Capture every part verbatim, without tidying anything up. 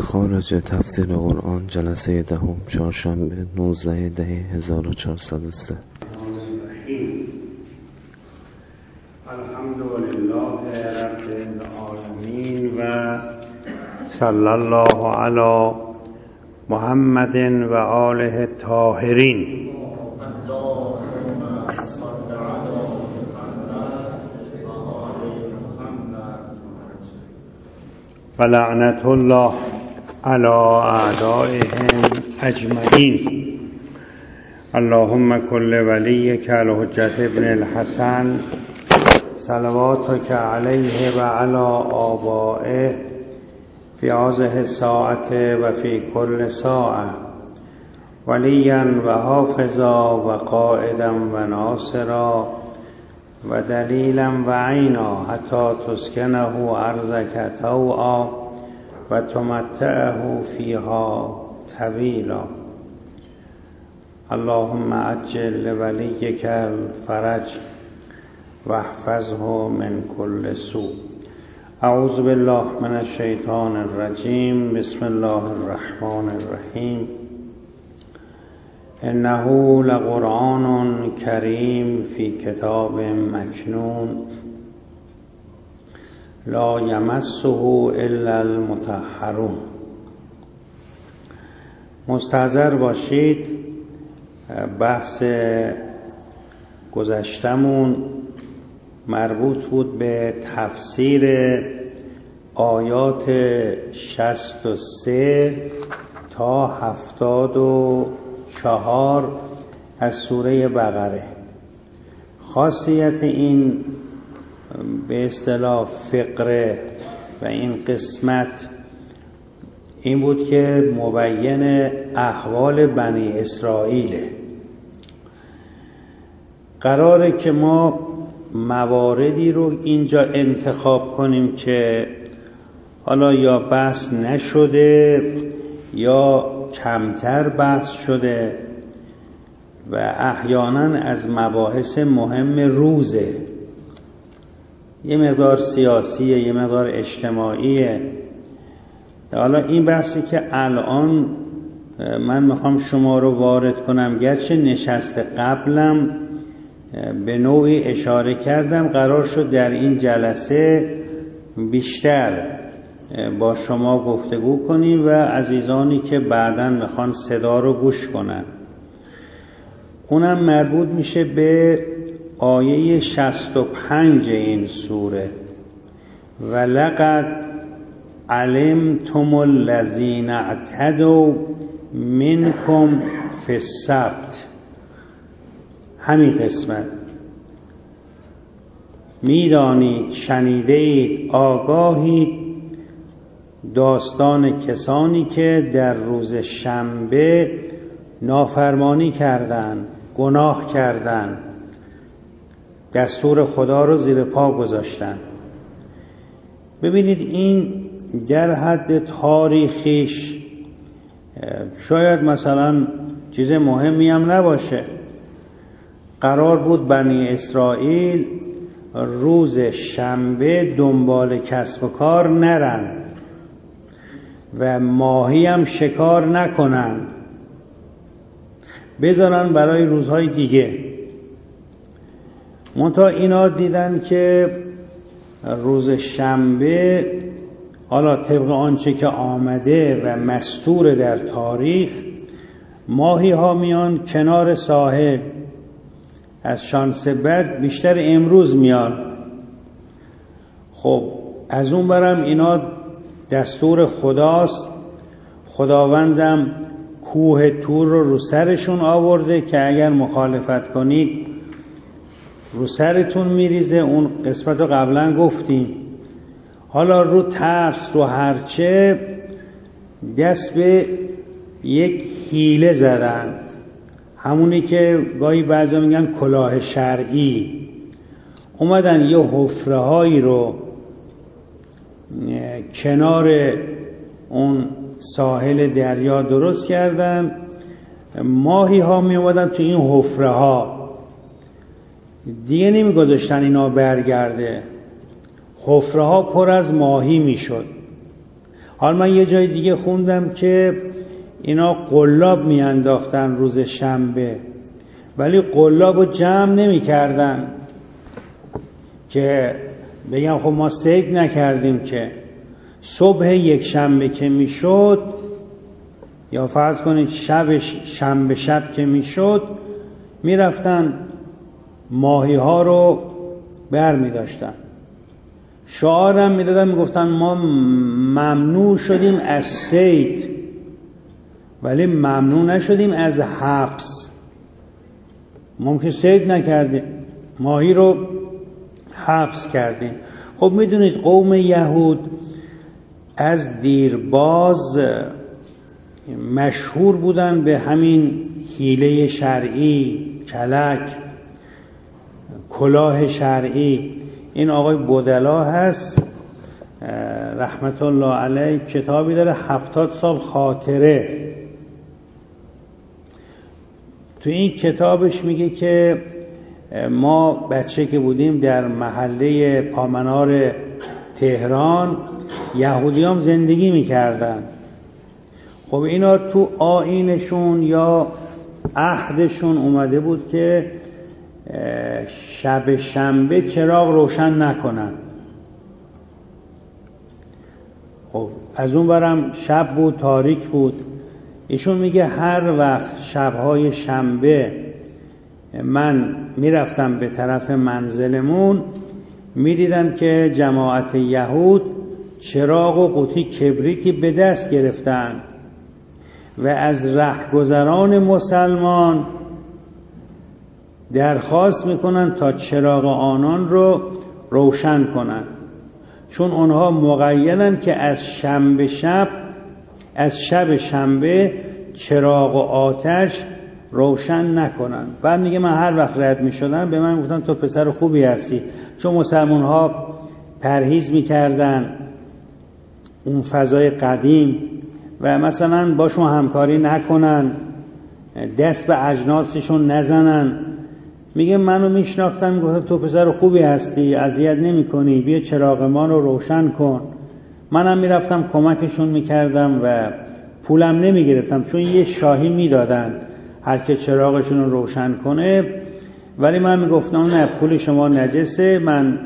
مخارج تفسیر قرآن جلسه دهم چهارشنبه نوزده ده هزار و چهارصد و سه. الحمدلله رب العالمین و صلی الله علی محمد و آله الطاهرین. و لعنت الله علی اعدائهم اجمعین. اللهم کل ولیک الحجة ابن الحسن صلواتک علیه و علی آبائه فی هذه الساعة و فی کل ساعة ولیا و حافظا و قائدا و ناصرا و دلیلا و عینا حتی تسکنه ارضک طوعا و تمتعه فیها طویلا. اللهم عجل لولیک الفرج و احفظه من کل سوء. اعوذ بالله من الشیطان الرجیم. بسم الله الرحمن الرحیم. انه لقرآن کریم فی کتاب مکنون لا یمسه الا المطهرون. مستحضر باشید بحث گذشتمون مربوط بود به تفسیر آیات شصت و سه تا هفتاد و چهار از سوره بقره. خاصیت این به اصطلاح فقره و این قسمت این بود که مبین احوال بنی اسرائیل. قراره که ما مواردی رو اینجا انتخاب کنیم که حالا یا بحث نشده یا کمتر بحث شده و احیانا از مباحث مهم روزه، یه مقدار سیاسیه، یه مقدار اجتماعیه. حالا این بحثی که الان من میخوام شما رو وارد کنم، گرچه نشست قبلم به نوعی اشاره کردم، قرار شد در این جلسه بیشتر با شما گفتگو کنیم و عزیزانی که بعداً میخوان صدا رو گوش کنن. اونم مربوط میشه به آیه شصت و پنج این سوره. ولقد علمتم الذین اعتدوا منکم فی السبت. همین قسمت میدانید، شنیدید، آگاهید داستان کسانی که در روز شنبه نافرمانی کردند، گناه کردند، دستور خدا رو زیر پا گذاشتند. ببینید این در حد تاریخیش شاید مثلا چیز مهمی هم نباشه. قرار بود بنی اسرائیل روز شنبه دنبال کسب و کار نرن و ماهی هم شکار نکنن، بذارن برای روزهای دیگه. منتها اینا دیدن که روز شنبه حالا طبق آنچه که آمده و مستور در تاریخ، ماهی ها میان کنار ساحل، از شانس بد بیشتر امروز میان. خب از اون برم اینا دستور خداست، خداوندم کوه تور رو رو سرشون آورده که اگر مخالفت کنید رو سرتون میریزه. اون قسمت رو قبلا گفتیم. حالا رو ترس رو هرچه دست به یک حیله زدن، همونی که گاهی بعضا میگن کلاه شرعی. اومدن یه حفره هایی رو کنار اون ساحل دریا درست کردن. ماهی ها می اومدن تو این حفره ها، دیگه نمی گذاشتن اینا برگرده. حفره ها پر از ماهی می شد. حالا من یه جای دیگه خوندم که اینا قلاب میانداختن روز شنبه، ولی قلاب رو جمع نمی کردن که بگم خب ما صید نکردیم. که صبح یک شنبه که میشد، یا فرض کنید شب شنبه شب که میشد، میرفتن ماهی ها رو بر می داشتن، شعارم میدادن، میگفتن ما ممنوع شدیم از صید ولی ممنوع نشدیم از حبس. ممکن صید نکردیم، ماهی رو حبس کردیم. خب میدونید قوم یهود از دیرباز مشهور بودن به همین حیله شرعی، کلک، کلاه شرعی. این آقای بودلا هست رحمت الله علیه، کتابی داره هفتاد سال خاطره. تو این کتابش میگه که ما بچه که بودیم در محله پامنار تهران یهودیام زندگی میکردن. خب اینا تو آیینشون یا عهدشون اومده بود که شب شنبه چراغ روشن نکنن. خب از اون برم شب بود، تاریک بود. ایشون میگه هر وقت شبهای شنبه من میرفتم به طرف منزلمون، میدیدم که جماعت یهود چراغ و قوطی کبریتی به دست گرفتن و از رهگذران مسلمان درخواست میکنن تا چراغ آنان رو روشن کنن، چون اونها مقیدن که از شنبه شب از شب شنبه چراغ و آتش روشن نکنن. بعد میگه من هر وقت رد میشدم به من گفتن تو پسر خوبی هستی، چون مسلمان ها پرهیز میکردن اون فضای قدیم و مثلا باشون همکاری نکنن، دست به اجناسشون نزنن. میگه منو میشناختن، میگفتن تو پسر خوبی هستی، اذیت نمیکنی، بیا چراغ ما رو روشن کن. منم میرفتم کمکشون میکردم و پولم نمیگرفتم، چون یه شاهی میدادن هر که چراغشون رو روشن کنه. ولی من میگفتم نه، پول شما نجسه، من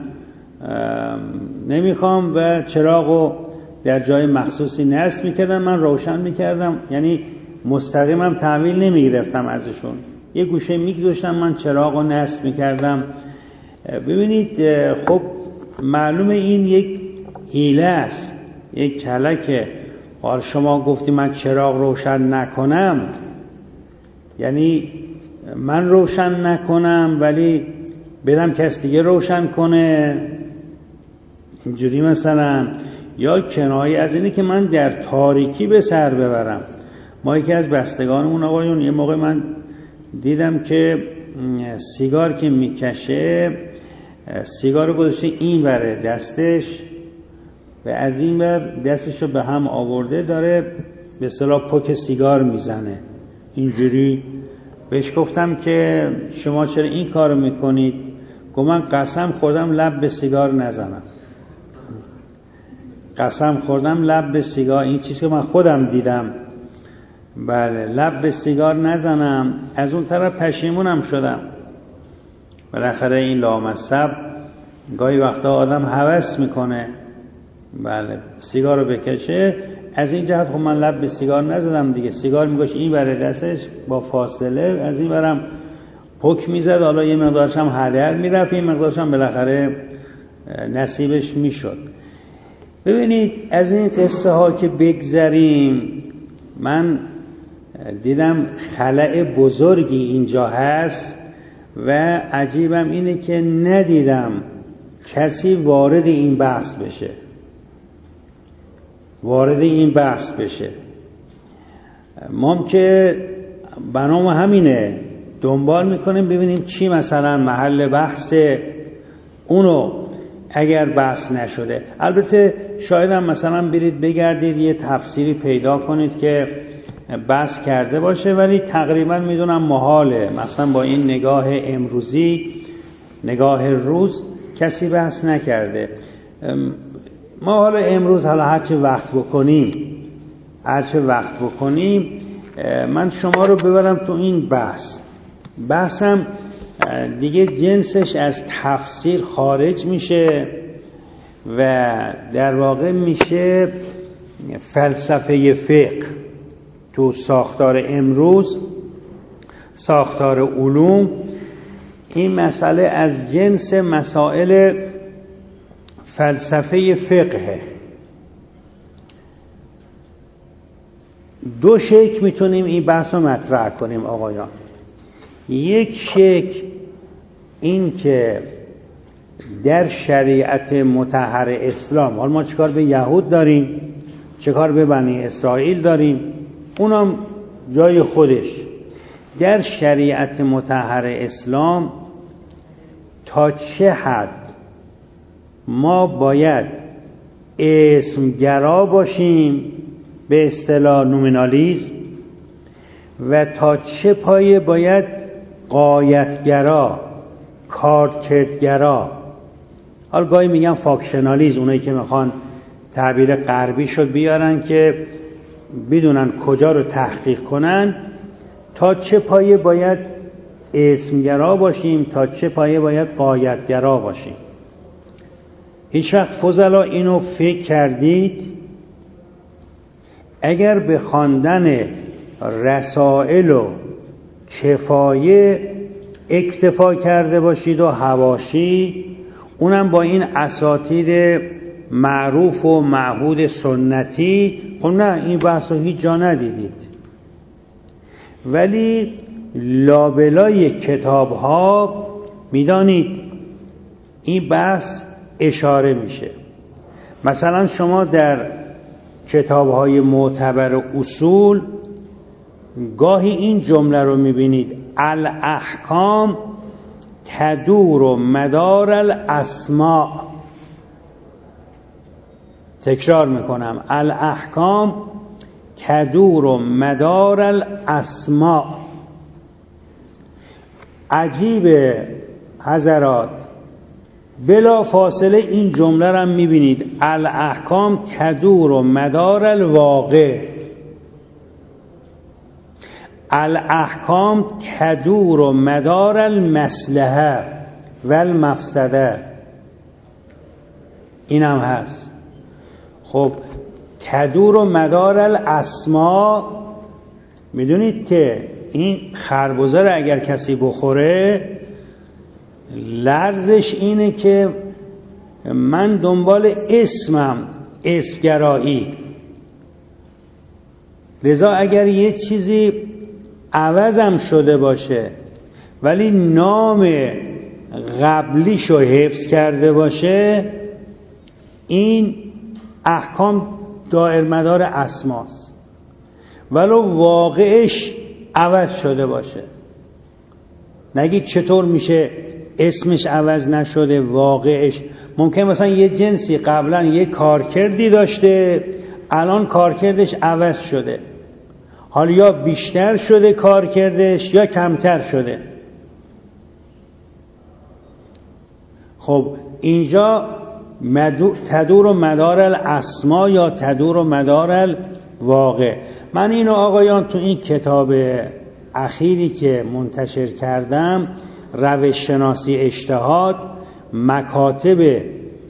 نمیخوام و چراغو در جای مخصوصی نصب میکردم، من روشن میکردم، یعنی مستقیمم تحویل نمیگرفتم ازشون، یه گوشه میگذاشتم من چراغو نصب میکردم. ببینید خب معلومه این یک حیله است، یک کلکه. حال شما گفتی من چراغ روشن نکنم، یعنی من روشن نکنم ولی بدم کس دیگه روشن کنه، اینجوری مثلا. یا کنایه از اینه که من در تاریکی به سر ببرم. ما یکی از بستگانمون آقایون یه موقع من دیدم که سیگار که میکشه، سیگار رو گذاشته این بره دستش و از این بر دستش رو به هم آورده، داره به اصطلاح پک سیگار میزنه اینجوری. بهش گفتم که شما چرا این کارو میکنید؟ گفت من قسم خوردم لب به سیگار نزنم، قسم خوردم لب به سیگار، این چیزی که من خودم دیدم، بله، لب به سیگار نزنم. از اون طرف پشیمونم شدم، بالاخره این لامصب گاهی وقتا آدم هوس میکنه بله سیگار رو بکشه. از این جهت خب من لب به سیگار نزدم دیگه. سیگار میگوش این بره دستش با فاصله، از این برم پک میزد، حالا یه مقدارش هم هدر میرفت، یه مقدارش هم بالاخره نصیبش میشد. ببینید از این قصه ها که بگذریم، من دیدم خلأ بزرگی اینجا هست و عجیبم اینه که ندیدم کسی وارد این بحث بشه وارد این بحث بشه ما که بنام همینه دنبال میکنیم ببینیم چی مثلا محل بحث، اونو اگر بحث نشده. البته شاید هم مثلا برید بگردید یه تفسیری پیدا کنید که بحث کرده باشه، ولی تقریبا میدونم محاله، مثلا با این نگاه امروزی، نگاه روز، کسی بحث نکرده. ما حالا امروز حالا هرچی وقت بکنیم هرچی وقت بکنیم من شما رو ببرم تو این بحث بحثم دیگه جنسش از تفسیر خارج میشه و در واقع میشه فلسفه فقه تو ساختار امروز، ساختار علوم. این مسئله از جنس مسائل فلسفه فقه. دو شکل میتونیم این بحث رو مطرح کنیم آقایان. یک شکل این که در شریعت مطهر اسلام، حالا ما چیکار به یهود داریم، چیکار به بنی اسرائیل داریم، اونم جای خودش. در شریعت مطهر اسلام تا چه حد ما باید اسمگرا باشیم به اصطلاح نومینالیسم و تا چه پایه باید غایتگرا، کارکردگرا، حالا گاهی میگن فاکشنالیسم، اونایی که میخوان تعبیر غربی شد بیارن که بدونن کجا رو تحقیق کنن، تا چه پایه باید اسمگرا باشیم، تا چه پایه باید غایتگرا باشیم. هیچ وقت فضلا اینو فکر کردید اگر به خواندن رسائل و کفایه اکتفا کرده باشید و حواشی، اونم با این اساطیر معروف و معهود سنتی، خب نه این بحث رو هیچ جا ندیدید. ولی لابلای کتاب ها میدانید این بحث اشاره میشه. مثلا شما در کتاب های معتبر اصول گاهی این جمله رو میبینید: الاحکام تدور و مدار الاسماء. تکرار میکنم: الاحکام تدور و مدار الاسماء. عجیبه حضرات، بلا فاصله این جمله رو میبینید: الاحکام تدور و مدار الواقع. الاحکام تدور و مدار المصلحه و المفسده. این هم هست. خب تدور و مدار الاسماء، میدونید که این خربزه رو اگر کسی بخوره لرزش اینه که من دنبال اسمم، اسمگرایی. لذا اگر یه چیزی عوضم شده باشه ولی نام قبلیشو حفظ کرده باشه، این احکام دائر مدار اسماست، ولو واقعش عوض شده باشه. نگید چطور میشه اسمش عوض نشده واقعش. ممکن مثلا یه جنسی قبلا یه کارکردی داشته، الان کارکردش عوض شده، حالا یا بیشتر شده کارکردش یا کمتر شده. خب اینجا تدور و مدار الاسما یا تدور و مدار الواقع. من اینو آقایان تو این کتاب اخیری که منتشر کردم، روش شناسی اجتهاد، مکاتب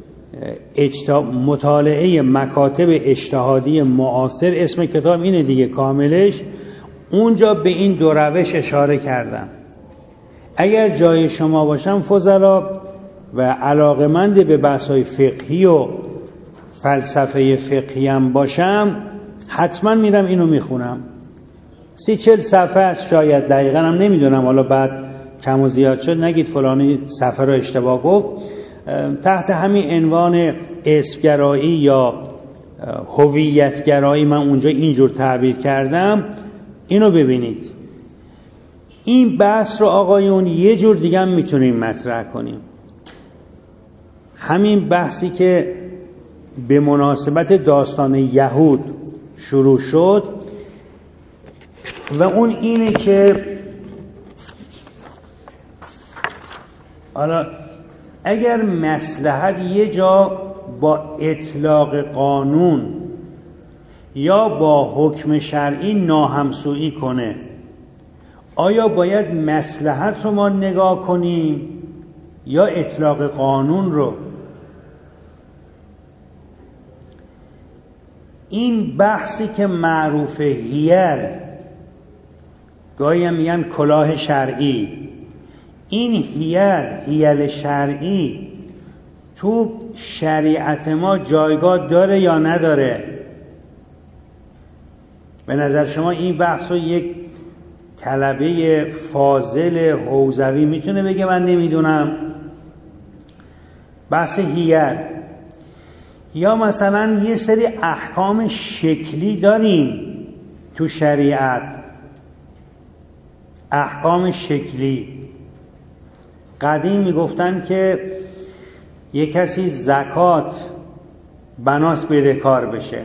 مطالعه مکاتب اجتهادی معاصر، اسم کتاب اینه دیگه کاملش، اونجا به این دو روش اشاره کردم. اگر جای شما باشم فضلا و علاقمند به بحث‌های فقهی و فلسفه فقهی هم باشم، حتما میرم اینو میخونم. سی چل صفحه است شاید، دقیقا هم نمیدونم، حالا بعد کم و زیاد شد نگید فلانی صفحه رو اشتباه گفت. تحت همین عنوان اسمگرایی یا هویتگرایی من اونجا اینجور تعبیر کردم. اینو ببینید. این بحث رو آقایون یه جور دیگه هم میتونیم مطرح کنیم. همین بحثی که به مناسبت داستان یهود شروع شد و اون اینه که حالا اگر مصلحت یه جا با اطلاق قانون یا با حکم شرعی ناهمسویی کنه، آیا باید مصلحت رو ما نگاه کنیم یا اطلاق قانون رو؟ این بحثی که معروفه هیل، گاهی هم میگن کلاه شرعی، این هیل هیل شرعی تو شریعت ما جایگاه داره یا نداره؟ به نظر شما این بحث رو یک طلبه فاضل حوزوی میتونه بگه من نمیدونم؟ بحث هیل. یا مثلا یه سری احکام شکلی داریم تو شریعت، احکام شکلی. قدیم میگفتن که یه کسی زکات بناس بدهکار بشه،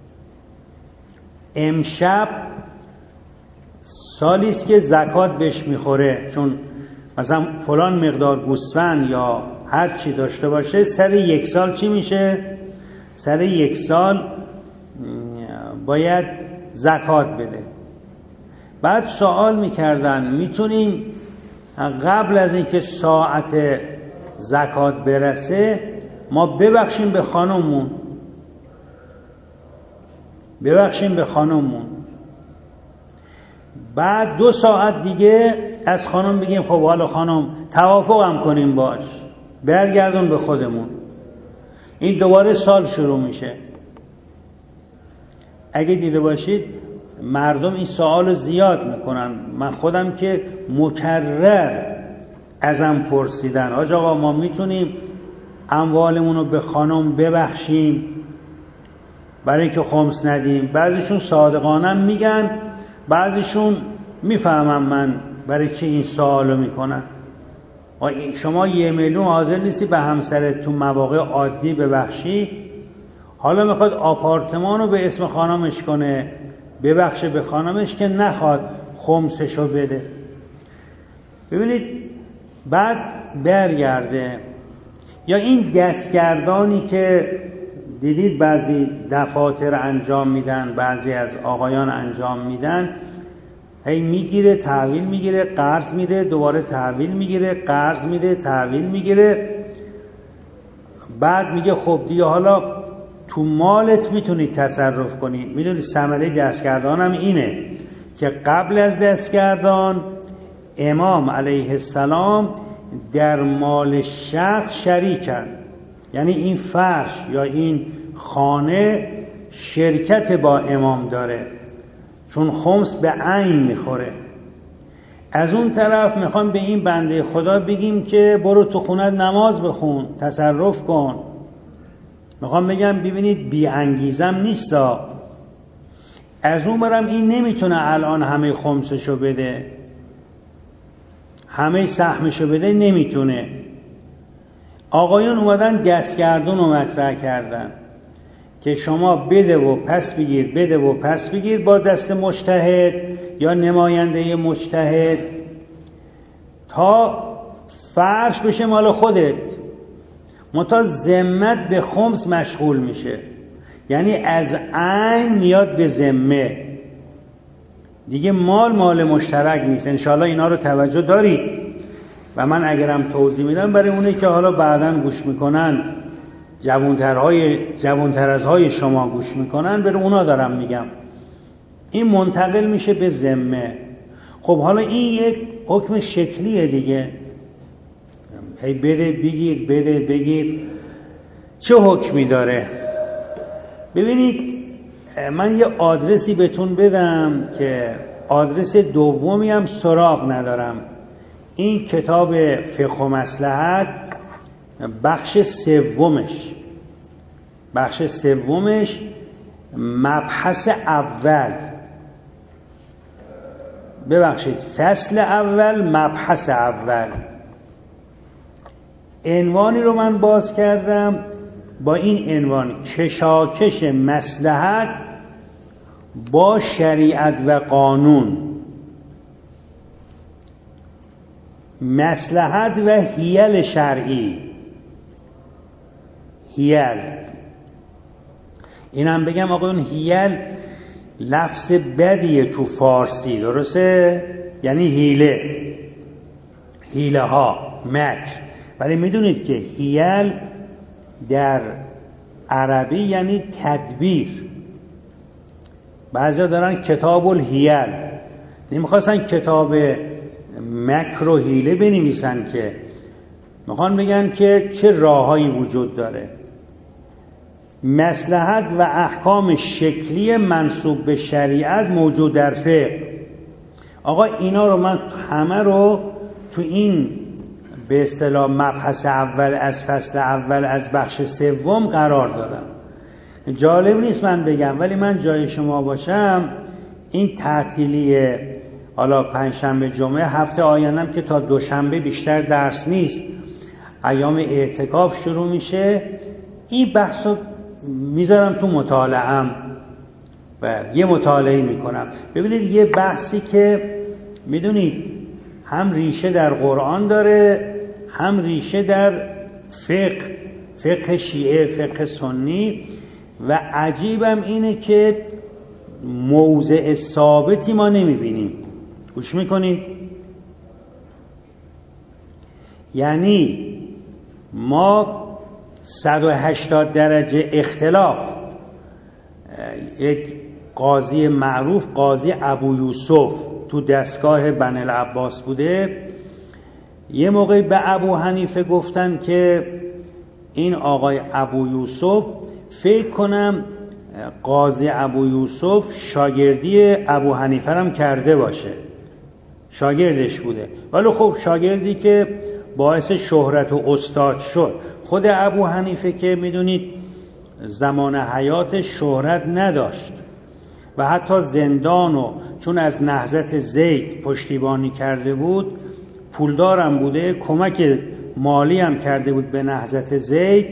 امشب سالیست که زکات بهش میخوره، چون مثلا فلان مقدار گوسفند یا هر چی داشته باشه سر یک سال چی میشه؟ سر یک سال باید زکات بده. بعد سوال میکردن میتونیم قبل از اینکه ساعت زکات برسه ما ببخشیم به خانممون، ببخشیم به خانممون، بعد دو ساعت دیگه از خانم بگیم خب حالا خانم توافق هم کنیم باش، برگردون به خودمون. این دوباره سال شروع میشه. اگه دیده باشید مردم این سوال زیاد میکنن، من خودم که مکرر ازم پرسیدن حاج آقا ما میتونیم اموالمون رو به خانم ببخشیم برای اینکه خمس ندیم؟ بعضیشون صادقانه میگن، بعضیشون میفهمم من برای چی این سوالو میکنن. شما یه میلیون حاضر نیستی به همسرت تو مواقع عادی ببخشی، حالا میخواد آپارتمان رو به اسم خانمش کنه، ببخشه به خانمش که نخواد خمسشو بده. ببینید بعد برگرده. یا این دستگردانی که دیدید بعضی دفاتر انجام میدن، بعضی از آقایان انجام میدن، هی میگیره تحویل میگیره، قرض میده، دوباره تحویل میگیره، قرض میده، تحویل میگیره، بعد میگه خب دیگه حالا تو مالت میتونی تصرف کنی. میدونی ثمره دستگردان هم اینه که قبل از دستگردان امام علیه السلام در مال شخص شریکن، یعنی این فرش یا این خانه شرکت با امام داره، چون خمس به عین میخوره. از اون طرف میخوام به این بنده خدا بگیم که برو تو خونت نماز بخون، تصرف کن. میخوام بگم ببینید بی انگیزم نیستا. از اون برم این نمیتونه الان همه خمسشو بده، همه سهمشو بده، نمیتونه. آقایون اومدن دستگردون رو مطرح کردن که شما بده و پس بگیر، بده و پس بگیر با دست مجتهد یا نماینده مجتهد تا فرش بشه مال خودت، متا ذمت به خمس مشغول میشه، یعنی از عین میاد به ذمه دیگه، مال مال مشترک نیست. انشاءالله اینا رو توجه دارید و من اگرم توضیح میدم برای اونی که حالا بعداً گوش میکنن، جوانترهای جوانتر از های شما گوش میکنن، برای اونا دارم میگم. این منتقل میشه به ذمه. خب حالا این یک حکم شکلیه دیگه، هی بده بگیر، بده بگیر. چه حکمی داره؟ ببینید من یه آدرسی بهتون بدم که آدرس دومی هم سراغ ندارم. این کتاب فقه و مصلحت بخش سومش بخش سومش مبحث اول ببخشید فصل اول مبحث اول، عنوانی رو من باز کردم با این عنوان: کشاکش مصلحت با شریعت و قانون. مصلحت و حیل شرعی. هیل. اینم بگم آقایون هیل لفظ بدیه تو فارسی، درسته؟ یعنی حیله، حیله ها، مکر. ولی میدونید که هیل در عربی یعنی تدبیر. بعضیا دارن کتاب الهیل، نمیخواستن کتاب مکر و حیله بنویسن، که میخوان بگن که چه راههایی وجود داره. مصلحت و احکام شکلی منسوب به شریعت موجود در فقه. آقا اینا رو من همه رو تو این به اصطلاح مبحث اول از فصل اول از بخش سوم قرار دادم. جالب نیست من بگم، ولی من جای شما باشم این تعطیلی حالا پنجشنبه جمعه هفته آیندم که تا دوشنبه بیشتر درس نیست، ایام اعتکاف شروع میشه، این بحثو میذارم تو مطالعه‌ام و یه مطالعه میکنم. ببینید یه بحثی که میدونید هم ریشه در قرآن داره، هم ریشه در فقه، فقه شیعه، فقه سنی، و عجیبم اینه که موضع ثابتی ما نمیبینیم. گوش میکنید؟ یعنی ما صد و هشتاد درجه اختلاف. یک قاضی معروف، قاضی ابو یوسف، تو دستگاه بنی العباس بوده. یه موقعی به ابو حنیفه گفتن که این آقای ابو یوسف، فکر کنم قاضی ابو یوسف شاگردی ابو حنیفه هم کرده باشه، شاگردش بوده. ولی خب شاگردی که باعث شهرت و استاد شد. خود ابو حنیفه که میدونید زمان حیات شهرت نداشت و حتی زندانو چون از نهضت زید پشتیبانی کرده بود، پولدارم بوده، کمک مالی هم کرده بود به نهضت زید،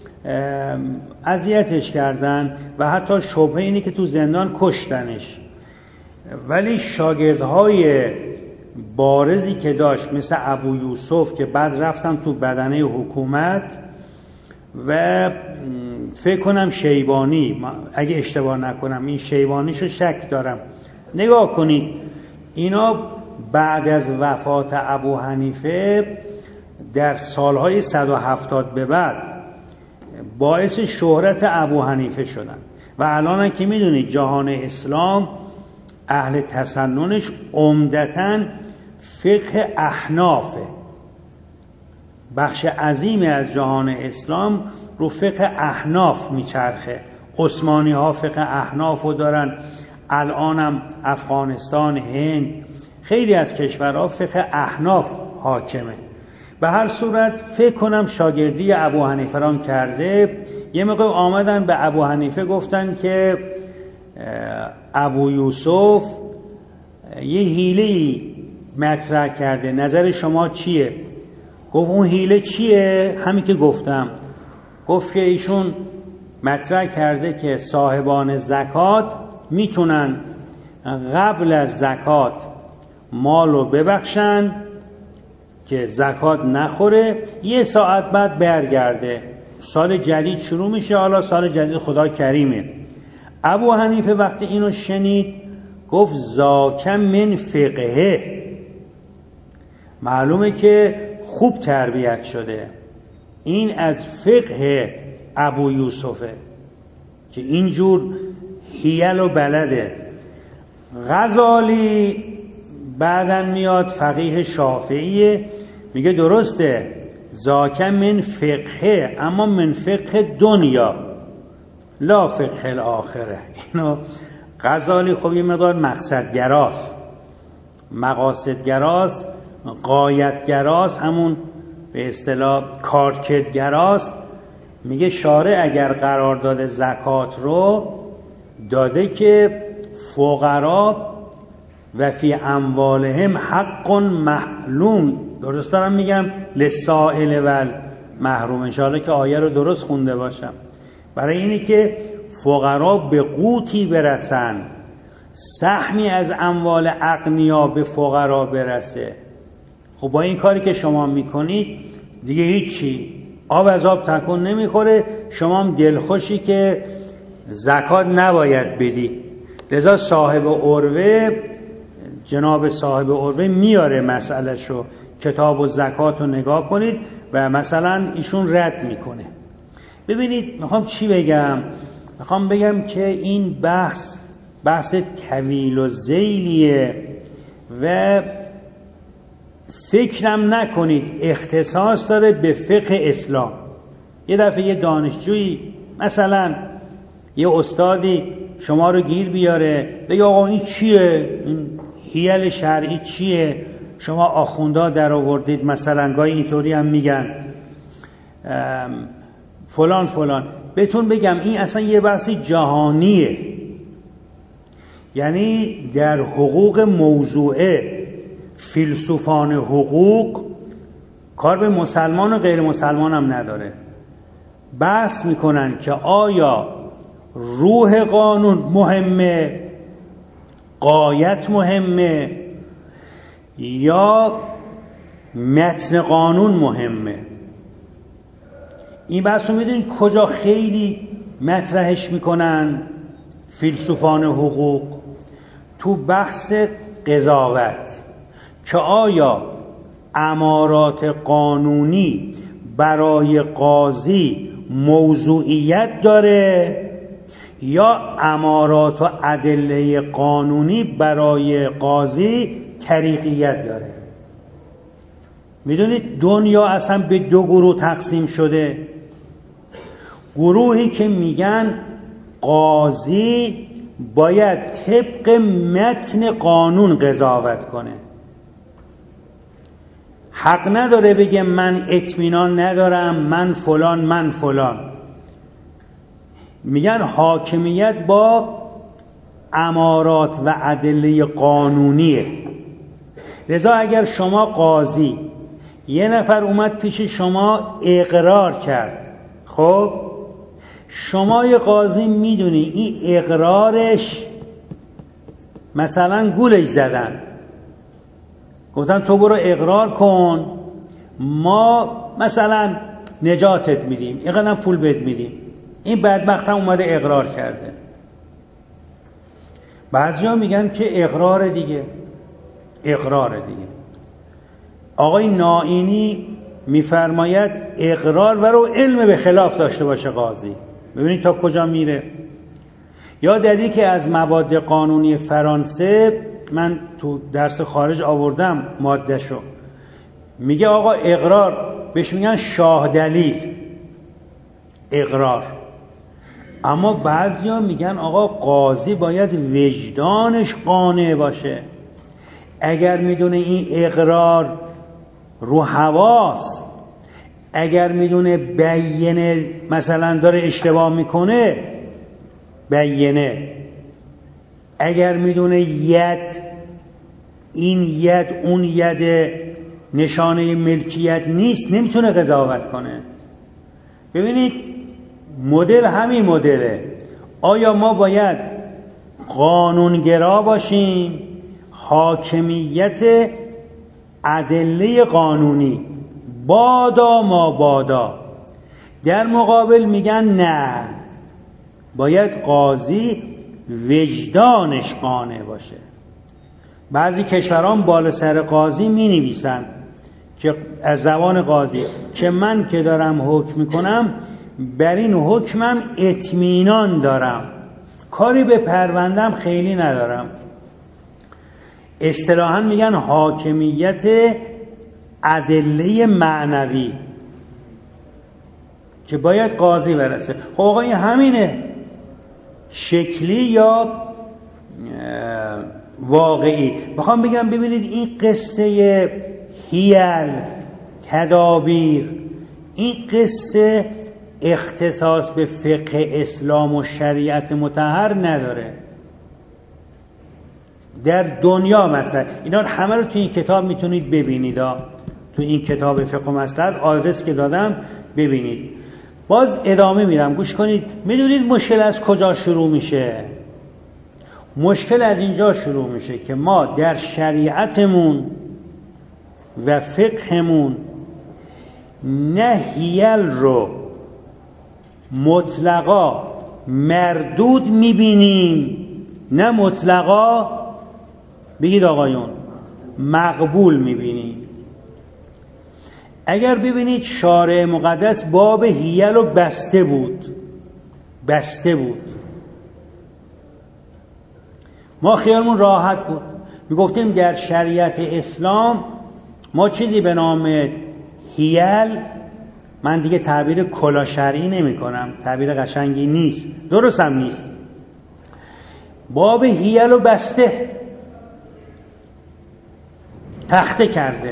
اذیتش کردن و حتی شبهه اینی که تو زندان کشتنش. ولی شاگردهای بارزی که داشت مثل ابو یوسف که بعد رفتم تو بدنه حکومت، و فکر کنم شیبانی، اگه اشتباه نکنم این شیبانیشو شک دارم، نگاه کنید اینا بعد از وفات ابو حنیفه در سالهای صد و هفتاد به بعد باعث شهرت ابو حنیفه شدن و الان که میدونید جهان اسلام اهل تسننش عمدتاً فقه احنافه. بخش عظیمی از جهان اسلام رو فقه احناف میچرخه. عثمانی ها فقه احناف رو دارن، الانم افغانستان، هند، خیلی از کشورها فقه احناف حاکمه. به هر صورت فکر کنم شاگردی ابو حنیفه را کرده. یه موقع آمدن به ابو حنیفه گفتن که ابو یوسف یه حیله‌ای مطرح کرده، نظر شما چیه؟ گفت اون حیله چیه؟ همین که گفتم. گفت که ایشون مطرح کرده که صاحبان زکات میتونن قبل از زکات مالو ببخشن که زکات نخوره، یه ساعت بعد برگرده، سال جدید شروع میشه، حالا سال جدید خدا کریمه. ابو حنیفه وقتی اینو شنید گفت ذاک من فقهه، معلومه که خوب تربیت شده، این از فقه ابو یوسفه که اینجور حیل و بلده. غزالی بعدن میاد فقیه شافعیه، میگه درسته ذاک من فقهه، اما من فقه دنیا لا فقه الاخره. اینو غزالی خب یه مقدار مقصدگراست، مقاصدگراست، غایتگراست، همون به اصطلاح کارکردگراست. میگه شارع اگر قرارداد زکات رو داده که فقرا و فی اموالهم حق معلوم، درست دارم میگم، للسائل و محروم، انشاءالله که آیه رو درست خونده باشم، برای اینی که فقرا به قوتی برسن، سهمی از اموال اغنیا به فقرا برسه. خب با این کاری که شما میکنید دیگه هیچی، آب از آب تکون نمیخوره، شما هم دلخوشی که زکات نباید بدی. لذا صاحب عروه، جناب صاحب عروه میاره مسئلهشو، کتاب و زکات رو نگاه کنید و مثلا ایشون رد میکنه. ببینید میخوام چی بگم؟ میخوام بگم که این بحث بحث طویل و ذیلیه و فکرم نکنید اختصاص داره به فقه اسلام. یه دفعه یه دانشجویی مثلا یه استادی شما رو گیر بیاره بگه آقا این چیه؟ این حیل شرعی چیه؟ شما آخوندا در آوردید، مثلا گاهی اینطوری هم میگن فلان فلان. بهتون بگم این اصلا یه بحث جهانیه، یعنی در حقوق موضوعه فیلسوفان حقوق کار به مسلمان و غیر مسلمان هم نداره، بحث میکنن که آیا روح قانون مهمه، غایت مهمه یا متن قانون مهمه. این بحث رو میدونید کجا خیلی مطرحش میکنن فیلسوفان حقوق؟ تو بحث قضاوت، که آیا امارات قانونی برای قاضی موضوعیت داره یا امارات و ادله قانونی برای قاضی طریقیت داره. میدونید دنیا اصلا به دو گروه تقسیم شده. گروهی که میگن قاضی باید طبق متن قانون قضاوت کنه، حق نداره بگه من اطمینان ندارم، من فلان من فلان. میگن حاکمیت با امارات و ادله قانونیه. لذا اگر شما قاضی، یه نفر اومد پیش شما اقرار کرد، خب شما یه قاضی میدونی این اقرارش مثلا گولش زدن، گفتن تو برو اقرار کن ما مثلا نجاتت میدیم، اینقدر پول بهت میدیم. این بدبخت هم اومده اقرار کرده. بعضیا میگن که اقرار دیگه، اقرار دیگه. آقای نائینی میفرماید اقرار ورو علم به خلاف داشته باشه قاضی. ببینید تا کجا میره. یا دلیلی که از مواد قانونی فرانسه، من تو درس خارج آوردم مادهشو، میگه آقا اقرار بهش میگن شاه دلیل، اقرار. اما بعضیا میگن آقا قاضی باید وجدانش قانع باشه. اگر میدونه این اقرار رو هواست، اگر میدونه بیینه مثلا داره اشتباه میکنه، بیینه، اگر میدونه ید این ید اون ید نشانه ملکیت نیست، نمیتونه قضاوت کنه. ببینید مدل همین مدله. آیا ما باید قانونگرا باشیم، حاکمیت ادله قانونی بادا ما بادا؟ در مقابل میگن نه، باید قاضی وجدانش قانع باشه. بعضی کشوران بالا سر قاضی می نویسن که از زبان قاضی که من که دارم حکم میکنم بر این حکمم اطمینان دارم، کاری به پروندم خیلی ندارم. اصطلاحاً میگن حاکمیت ادله معنوی که باید قاضی برسه. خب آقا این همینه، شکلی یا واقعی. میخوام بگم ببینید این قصه حیل، تدابیر، این قصه اختصاص به فقه اسلام و شریعت مطهر نداره. در دنیا مثلا اینا همه رو تو این کتاب میتونید ببینید، تو این کتاب فقه و مصلحت آدرس که دادم ببینید. باز ادامه میدم، گوش کنید. میدونید مشکل از کجا شروع میشه؟ مشکل از اینجا شروع میشه که ما در شریعتمون و فقهمون نه حیل رو مطلقا مردود میبینیم، نه مطلقا بگید آقایون مقبول میبینیم. اگر ببینید شارع مقدس باب حیل رو بسته بود بسته بود ما خیالمون راحت بود، میگفتیم در شریعت اسلام ما چیزی به نام حیل، من دیگه تعبیر کلا شرعی نمی کنم، تعبیر قشنگی نیست، درست هم نیست، باب حیل رو بسته تخته کرده.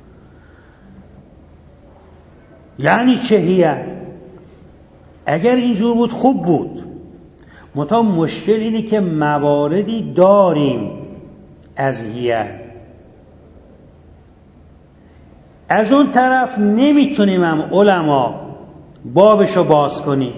یعنی چه حیل؟ اگر اینجور بود خوب بود، منتها مشکل اینه که مواردی داریم از حیل، از اون طرف نمیتونیم هم علما بابشو باز کنیم.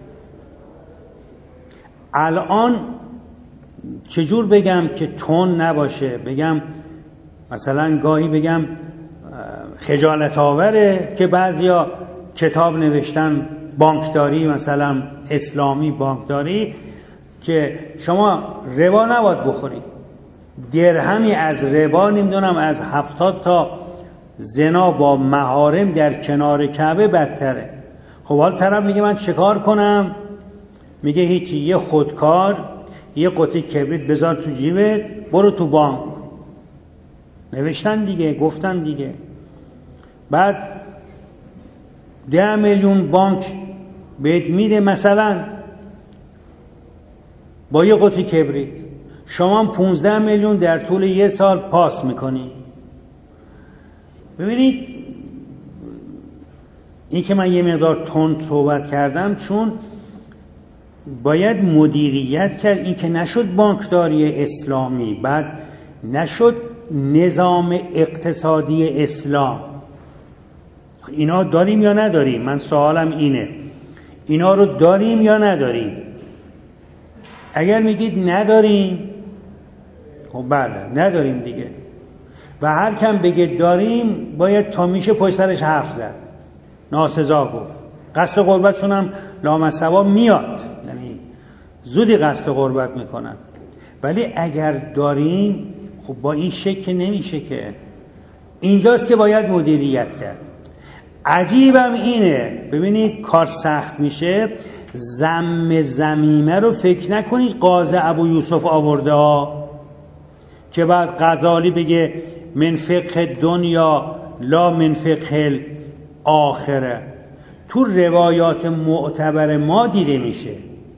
الان چجور بگم که تون نباشه، بگم مثلا گاهی بگم خجالت آوره که بعضیا کتاب نوشتن بانکداری، مثلا اسلامی بانکداری، که شما ربا نباید بخورید، درهمی از ربا نمیدونم از هفتاد تا زنا با محارم در کنار کعبه بدتره. خب حال طرف میگه من چه کار کنم؟ میگه هیچی، یه خودکار یه قطعه کبریت بذار تو جیبت، برو تو بانک. نوشتن دیگه، گفتن دیگه. بعد ده میلیون بانک بهت میده مثلا با یه قطعه کبریت، شما پونزده میلیون در طول یه سال پاس میکنی. ببینید این که من یه مقدار تند صحبت کردم چون باید مدیریت کرد. این که نشد بانکداری اسلامی، بعد نشد نظام اقتصادی اسلام. اینا داریم یا نداریم؟ من سوالم اینه، اینا رو داریم یا نداریم؟ اگر میگید نداریم، خب بله نداریم دیگه، و هر کم بگید داریم باید تا میشه پشت سرش حرف زد، ناسزا گفت. قصد قربتشون هم لامصبا میاد، یعنی زودی قصد قربت میکنن. ولی اگر داریم، خب با این شکل نمیشه که. اینجاست که باید مدیریت کرد. عجیبم اینه، ببینید کار سخت میشه، ذم ذمیمه رو فکر نکنید قاضی ابو یوسف آورده ها که بعد غزالی بگه من فقه دنیا لا من فقه آخره. تو روایات معتبر ما دیده میشه.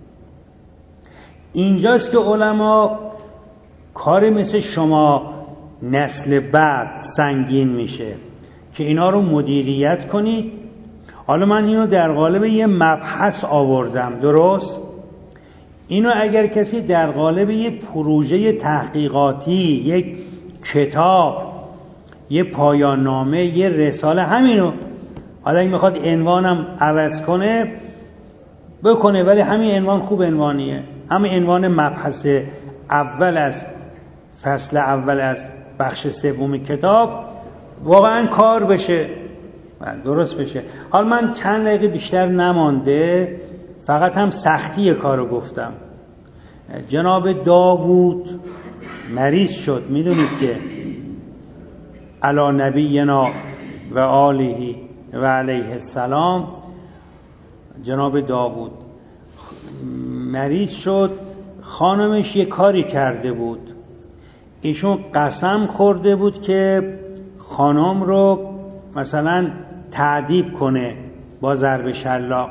اینجاست که علما کار مثل شما نسل بعد سنگین میشه که اینا رو مدیریت کنید. حالا من اینو در قالب یه مبحث آوردم، درست؟ اینو اگر کسی در قالب یه پروژه تحقیقاتی، یک کتاب، یه پایان نامه، یه رساله، همینو حالا این میخواد عنوانم عوض کنه بکنه، ولی همین عنوان خوب عنوانیه، همین عنوان مبحث اول از فصل اول از بخش سوم کتاب واقعا کار بشه، درست بشه. حالا من چند دقیقه بیشتر نمانده، فقط هم سختی کارو گفتم. جناب داوود مریض شد، میدونید که علی نبینا و آله و علیه السلام، جناب داوود مریض شد، خانمش یه کاری کرده بود، ایشون قسم خورده بود که خانم رو مثلا تعذیب کنه با ضرب شلاق.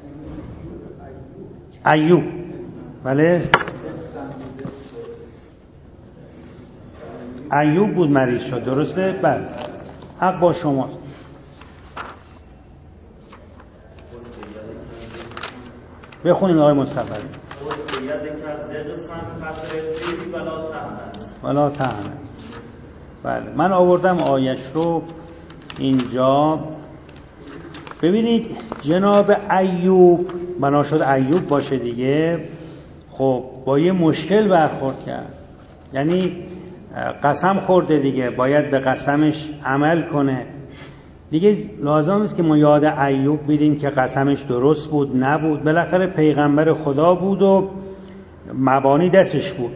ایوب، بله ایوب بود مریض شد، درسته؟ بله حق با شماست. بخونیم آقای مصطفی. ولا تهنه. بله من آوردم آیش رو اینجا. ببینید جناب ایوب، بنا شد ایوب باشه دیگه، خب با یه مشکل برخورد کرد، یعنی قسم خورده دیگه، باید به قسمش عمل کنه. دیگه لازم است که ما یاد ایوب بیدیم که قسمش درست بود نبود، بالاخره پیغمبر خدا بود و مبانی دستش بود.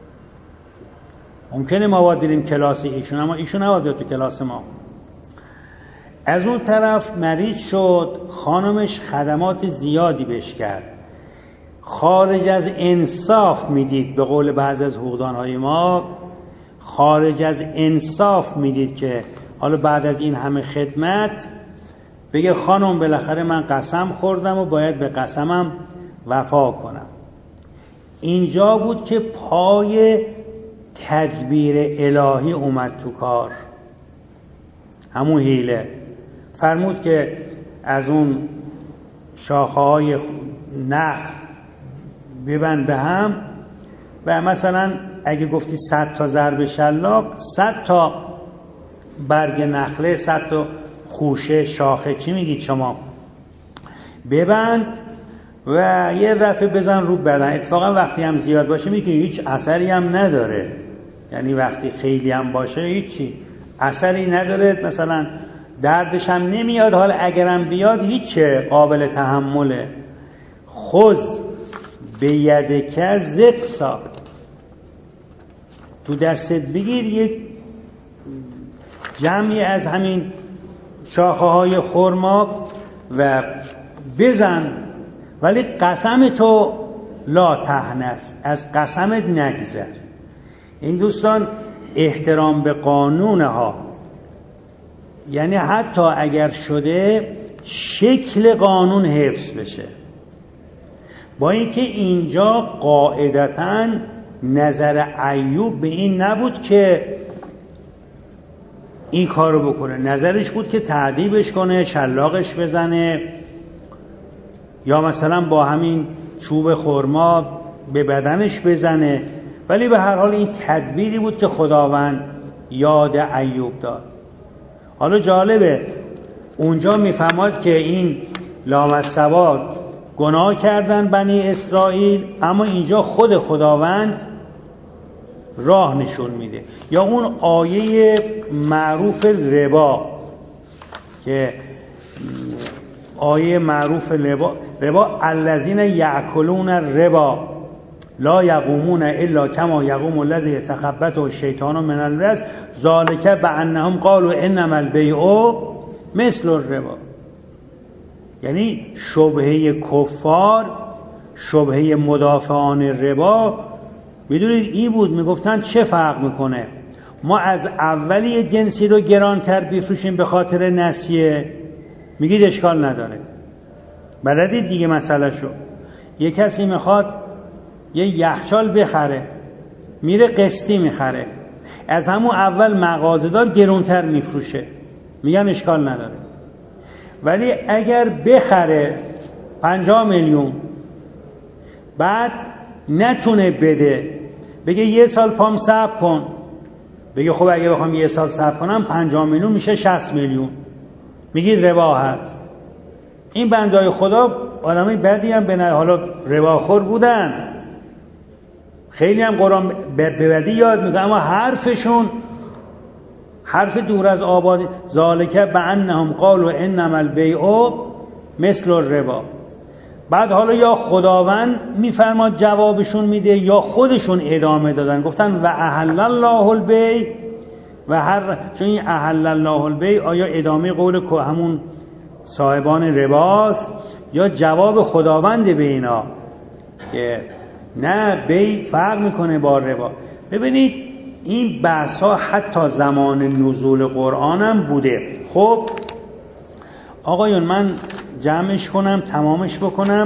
ممکنه ما باید دیدیم کلاس ایشون، اما ایشون نباید تو کلاس ما. از اون طرف مریض شد، خانمش خدمات زیادی بهش کرد، خارج از انصاف میدید، به قول بعضی از حقوقدانهای ما خارج از انصاف میدید که حالا بعد از این همه خدمت بگه خانم بالاخره من قسم خوردم و باید به قسمم وفا کنم. اینجا بود که پای تدبیر الهی اومد تو کار، همون حیله. فرمود که از اون شاخه های نخل ببند به هم و مثلا اگه گفتی صد تا ضرب شلاق، صد تا برگ نخله، صد تا خوشه شاخه، چی میگید شما، ببند و یه دفعه بزن رو بدن. اتفاقا وقتی هم زیاد باشه میگه هیچ اثری هم نداره، یعنی وقتی خیلی هم باشه هیچی اثری نداره، مثلا دردش هم نمیاد، حالا اگرم بیاد هیچه، قابل تحمله. خذ به یدک زقسا، تو دستت بگیر یک جمعی از همین شاخه های خرما و بزن، ولی قسم تو لا تهنس، از قسمت نگذر. این دوستان احترام به قانون ها، یعنی حتی اگر شده شکل قانون حفظ بشه، با اینکه اینجا قاعدتاً نظر ایوب به این نبود که این کارو بکنه، نظرش بود که تعذیبش کنه، شلاقش بزنه، یا مثلا با همین چوب خرما به بدنش بزنه، ولی به هر حال این تدبیری بود که خداوند یاد ایوب داد. حالا جالبه اونجا میفهمد که این لامصبا گناه کردن بنی اسرائیل، اما اینجا خود خداوند راه نشون میده. یا اون آیه معروف ربا، که آیه معروف ربا, ربا الذین یأکلون الربا لا یقومون الا کما یقوم الذی یتخبطه الشیطان من المس ذلک بانهم قالوا انما البیع مثل الربا. یعنی شبهه کفار، شبهه مدافعان ربا، میدونید این بود، میگفتن چه فرق میکنه، ما از اولی یه جنسی رو گرانتر بفروشیم به خاطر نسیه، میگید اشکال نداره. بلدید دیگه مسئله شو، یه کسی میخواد یه یخچال بخره، میره قسطی میخره، از همون اول مغازه‌دار گرانتر میفروشه، میگن اشکال نداره. ولی اگر بخره پنجاه میلیون بعد نتونه بده، بگه یه سال پام صبر کن، بگه خب اگه بخوام یه سال صبر کنم پنجاه میلیون میشه شصت میلیون، میگید ربا هست. این بندای خدا آدمای بدی هم به حالا رباخور بودن، خیلی هم قرآن به بدی یاد میگه، اما حرفشون حرف دور از آبادی. ذالک بانهم قالوا انما البیع مثل الربا. بعد حالا یا خداوند میفرماد جوابشون میده یا خودشون ادامه دادن، گفتن و احل الله البیع و هر، چون این احل الله البیع آیا ادامه قول همون صاحبان رباست یا جواب خداوند به اینا که نه بیع فرق میکنه با ربا. ببینید این بحث ها حتی زمان نزول قرآن هم بوده. خب آقایون من جمعش کنم، تمامش بکنم.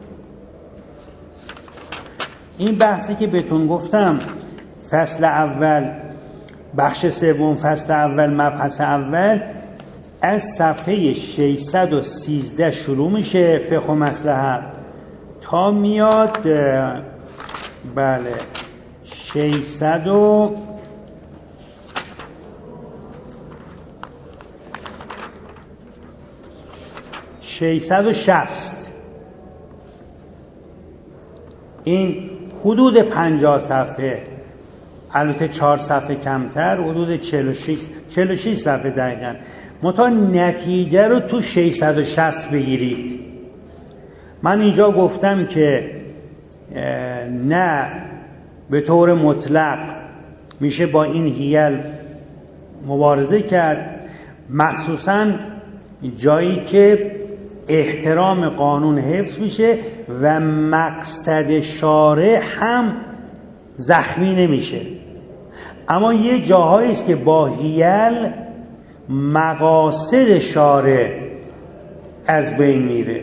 این بحثی که بهتون گفتم، فصل اول بخش سوم فصل اول مبحث اول از صفحه ششصد و سیزده شروع میشه، فقه و مصلحت، تا میاد بله ششصد و ششصد و شصت. این حدود پنجاه صفحه، البته چهار صفحه کمتر، حدود چهل و شش صفحه دقیقاً. منتها نتیجه رو تو ششصد و شصت بگیرید. من اینجا گفتم که نه به طور مطلق میشه با این حیل مبارزه کرد، مخصوصا جایی که احترام قانون حفظ میشه و مقصد شارع هم زخمی نمیشه. اما یه جاهایی است که با حیل مقاصد شارع از بین میره.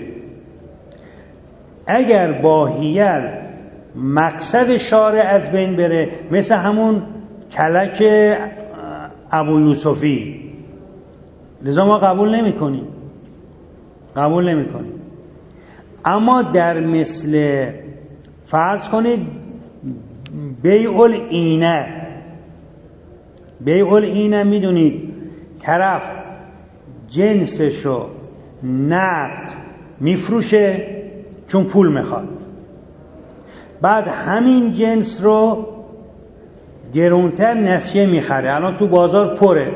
اگر با حیل مقصد شارع از بین بره، مثل همون کلک ابو یوسفی، لذا ما قبول نمی کنیم قبول نمی کنیم. اما در مثل فرض کنید بیع العینه، بیع العینه میدونید طرف جنسشو نقد میفروشه چون پول میخواد، بعد همین جنس رو گرونتر نسیه میخره. الان تو بازار پره،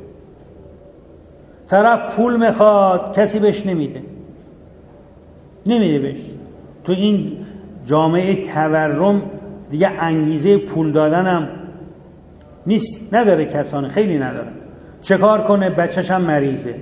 طرف پول میخواد کسی بهش نمیده نمیده بهش. تو این جامعه تورم دیگه انگیزه پول دادنم نیست، نداره کسانه، خیلی نداره. چه کار کنه؟ بچه‌ش هم مریضه،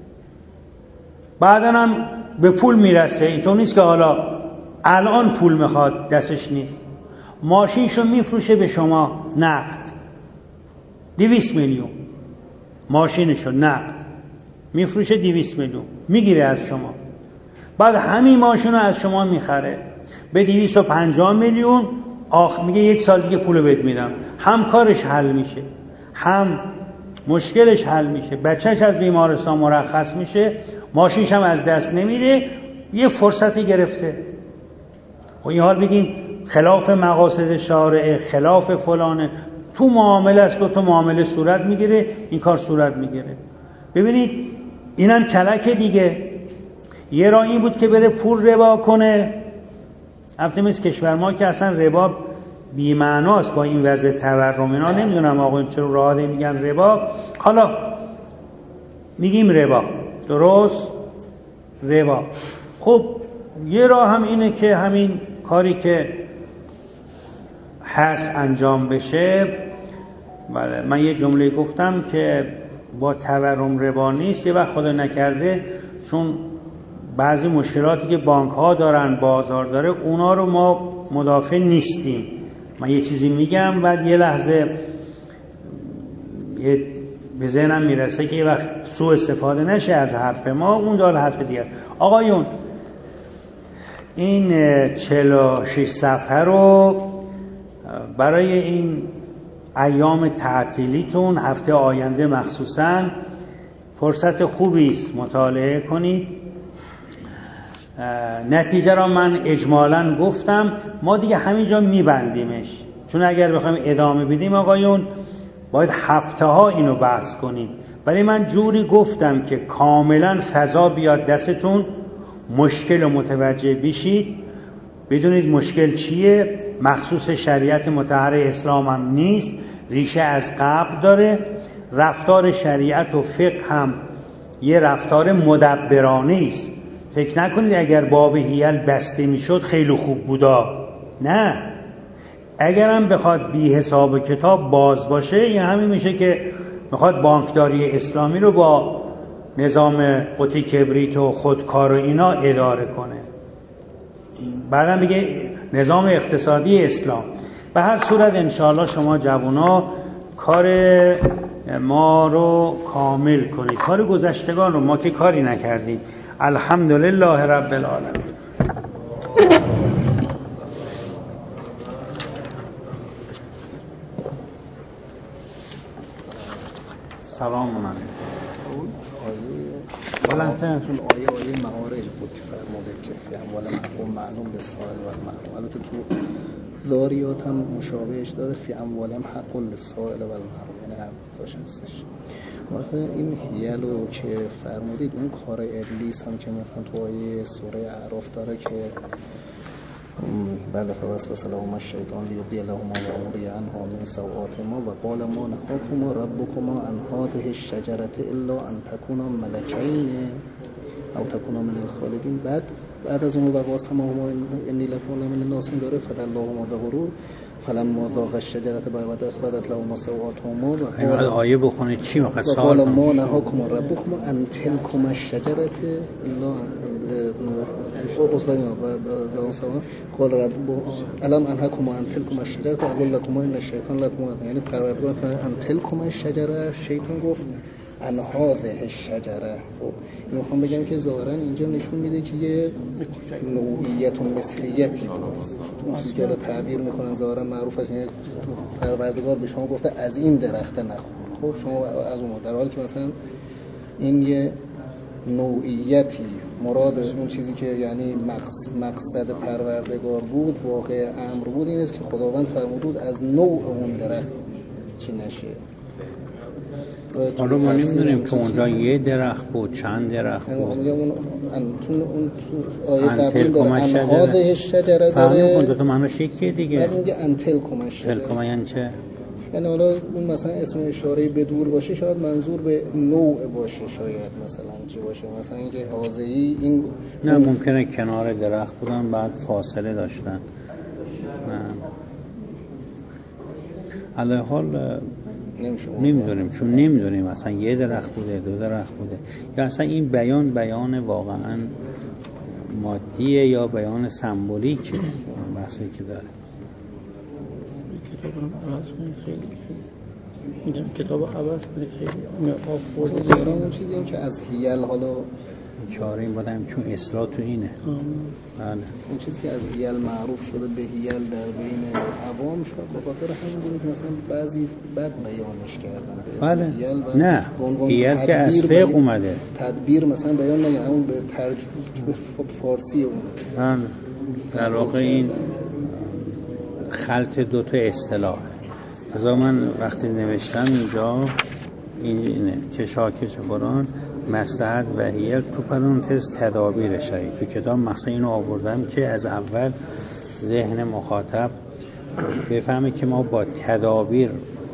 بعدن هم به پول میرسه. اینطور نیست که حالا الان پول میخواد دستش نیست، ماشینشو میفروشه به شما نقد، دویست میلیون ماشینشو نقد میفروشه، دویست میلیون میگیره از شما، بعد همین ماشینو از شما میخره به دویست و پنجاه میلیون، آخ میگه یک سال دیگه پولو بهت میدم. هم کارش حل میشه، هم مشکلش حل میشه، بچهش از بیمارستان مرخص میشه، ماشینش هم از دست نمیده، یه فرصتی گرفته. و این حال بگیم خلاف مقاصد شارع، خلاف فلانه، تو معامله است که تو معامله صورت میگیره، این کار صورت میگیره. ببینید اینم کلک دیگه. یه راه این بود که بره پول ربا کنه. البته مثل کشور ما که اصلا ربا بی‌معناست با این وضع تورم اینا، نمیدونم آقا چرا راه میگن ربا. حالا میگیم ربا، درست؟ ربا. خب یه راه هم اینه که همین کاری که هست انجام بشه. بله من یه جمله گفتم که با تورم ربا نیست، یه وقت خدا نکرده چون بعضی مشکلاتی که بانک ها دارن، بازار داره، اونا رو ما مدافع نیستیم. من یه چیزی میگم بعد یه لحظه یه به ذهنم میرسه که یه وقت سوء استفاده نشه از حرف ما، اون داره حرف دیگر. آقایون این چهل و شش صفحه رو برای این ایام تعطیلیتون هفته آینده مخصوصاً فرصت خوبی است مطالعه کنید. نتیجه را من اجمالاً گفتم، ما دیگه همینجا میبندیمش، چون اگر بخوایم ادامه بدیم آقایون باید هفته ها اینو بحث کنیم. ولی من جوری گفتم که کاملاً فضا بیاد دستتون، مشکل رو متوجه بشید، بدونید مشکل چیه. مخصوص شریعت مطهر اسلام هم نیست، ریشه از قبل داره. رفتار شریعت و فقه هم یه رفتار مدبرانه است. فکر نکنید اگر باب حیل بسته میشد خیلی خوب بودا، نه. اگرم بخواد بی حساب و کتاب باز باشه، این همین میشه که میخواد بانکداری اسلامی رو با نظام قطی کبریت و خودکار و اینا اداره کنه، بعدم بگه نظام اقتصادی اسلام. به هر صورت انشاءالله شما جوونا کار ما رو کامل کنید، کار گذشتگان رو، ما که کاری نکردیم. الحمدلله رب العالمین. سلام علیکم. بلندتر آیه آیه معارج بود که فرموده که فی اموال محروم معلوم به سائل و المحروم. البته تو ذاریات هم مشابهش داره، فی اموالهم حق للسائل و المحروم، یعنی هر دوتاش هستش. مثلا این حیلو که فرمودید، اون کار ابلیس هم که مثلا تو آیه سوره اعراف داره که بله فوسوس لهما الشیطان لیبدی لهما ما وري عنهما من سوآتهما و قال ما نهاكما ربكما عن هذه الشجرة الا ان تكونا ملکین او تکونا من الخالدین. بعد بعد از اون و قاسمهما انی لکما لمن الناصحین داره فدلاهما بغرور فلما ذاقا الشجرة بدت لهما سوآتهما و قال آیه بخونه چی میخواد سوال قال ما نهاكما ربكما عن تلكما الشجرة الا اصبرنا قال رب الم انهاكما عن تلكما الشجرة اقول لكما ان الشیطان لكما، یعنی پروردگار عن تلكما الشجرة شیطان گفت عن هذه الشجره. خب میخوام بگم که ظاهرا اینجا نشون میده که یه نوعیت و مثلیتی اون چیزی که رو تعبیر میکنن ظاهرا معروف است، یعنی پروردگار به شما گفته از این درخت نخور، خب شما از اون، در حالی که مثلا این یه نوعیتی مراد اون چیزی که یعنی مقصد پروردگار بود، واقع امر بود، این است که خداوند فرمود از نوع اون درخت چی نشه. حالا ما نمیدونیم که اونجا یه درخت بود چند درخت بود. اون اون اون تو آیه قبل داره انهاده شجره داره، اون تو معناش یکیه دیگه. بعد میگه انتل کما شجره. تل کما یعنی چه؟ یعنی حالا اون مثلا اسم اشاره به دور باشه، شاید منظور به نوع باشه، شاید مثلا چی باشه، مثلا اینکه حاضری این نه ممکنه کنار درخت بودن بعد فاصله داشتن. نه علی حال نمیدونیم، چون نمیدونیم اصلا یه درخت بوده دو درخت بوده یا اصلا این بیان بیان واقعا مادیه یا بیان سمبولیکه، بحثی که داره. کتاب هم عوض کنید خیلی میگم کتاب عوض کنید خیلی آفورده دارم اون چیزی هم که از هیل حالا چاره این بودم چون اصلاح تو اینه. بله اون چیزی که از هیل معروف شده به هیل در بین عوام شد به خاطر همین بوده که مثلا بعضی بد بیانش کردن به بله. هیل و نه هیل که از فقه اومده تدبیر مثلا بیان نگه اون به ترجمه به فارسی اون. بله در واقع این خلط دوتا اصطلاح. از من وقتی نوشتم اینجا اینه که شاکش قرآن مصلحت و هیل تو پرانتز تدابیر شرعی تو کتاب مثلا اینو آوردم که از اول ذهن مخاطب بفهمه که ما با تدابیر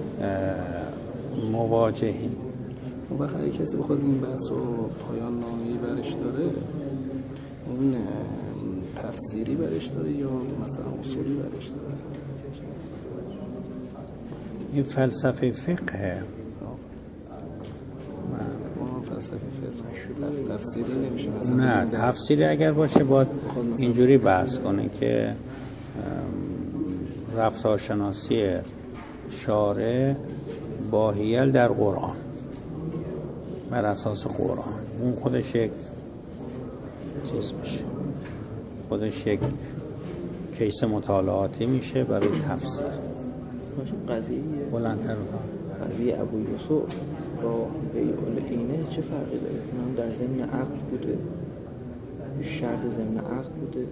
مواجهیم. و اگه کسی بخواد این بحث و پایان نامه‌ای برش داره، این تفسیری برش داره یا مثلا اصولی برش داره؟ این فلسفه فقهه. تفسیری نمیشه مثلا. نه تفسیری اگر باشه باید اینجوری بحث کنه که رفتارشناسی شارع با هیل در قرآن بر اساس قرآن، اون خودش یک چیز میشه، خودش یک کیس مطالعاتی میشه برای تفسیر. قضیه بلندتر قضیه ابو یوسف با بیع العینه چه فرقی داره؟ اونم در ضمن عقد بوده، شرط ضمن عقد بوده.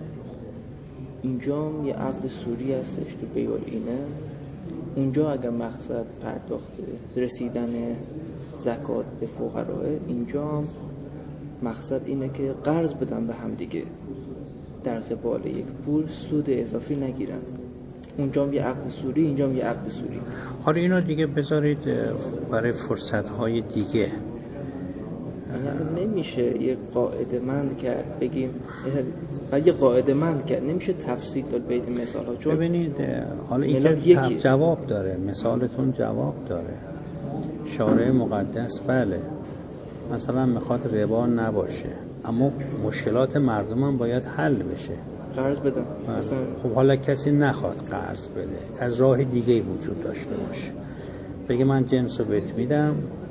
اینجا هم یه عقد سوری هستش تو بیع العینه. اونجا اگر مقصد پرداخت رسیدن زکات به فقراه، اینجا هم مقصد اینه که قرض بدن به هم دیگه در قبال یک پول، سود اضافی نگیرن. اونجا هم یه عقد سوری، اینجا هم یه عقد سوری. حالا اینو دیگه بذارید برای فرصت‌های دیگه. یعنی نمیشه یه قاعده مند کرد بگیم بعد یه قاعده مند کرد، نمیشه تفصیل داد به این مثال ها. چون ببینید حالا این که جواب داره، مثالتون جواب داره. شارع مقدس بله مثلا میخواد ربا نباشه، اما مشکلات مردم هم باید حل بشه. قرض بدن مثلا. خب حالا کسی نخواد قرض بده، از راه دیگه وجود داشته باشه، بگه من جنسو بهت میدم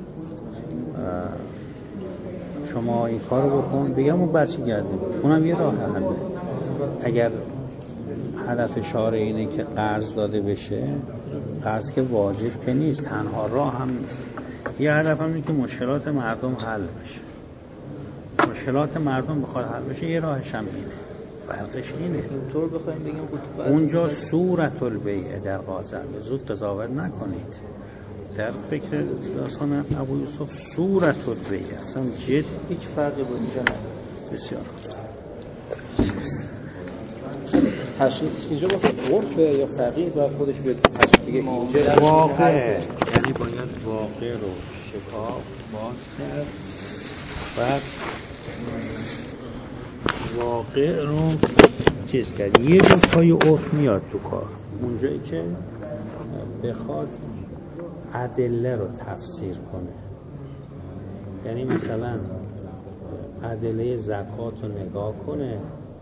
شما این کارو بکن، بگم اون برچی گرده، اونم یه راه حله. اگر هدف شارع اینه که قرض داده بشه، قرض که واجب که نیست، تنها راه هم نیست. یه هدف هم اینه که مشکلات مردم حل بشه. مشکلات مردم بخواد حل بشه یه راهش هم اینه، فرقش اینه. اینطور بخوایم بگیم اونجا صورت البیع در قاضر، زود قضاوت نکنید. در فکر داستان ابو یوسف صورت البیع اصلا جد هیچ فرقی با اینجا نداره. بسیار تشریف اینجا با عرف یا فقیه و خودش به تشریف دیگه اینجا واقع، یعنی باید واقع رو شکاف باز کرد، بعد واقع رو چیز کرد. یه دو پای عرف میاد تو کار، اونجایی که بخواد ادله رو تفسیر کنه. یعنی مثلا ادله زکات رو نگاه کنه،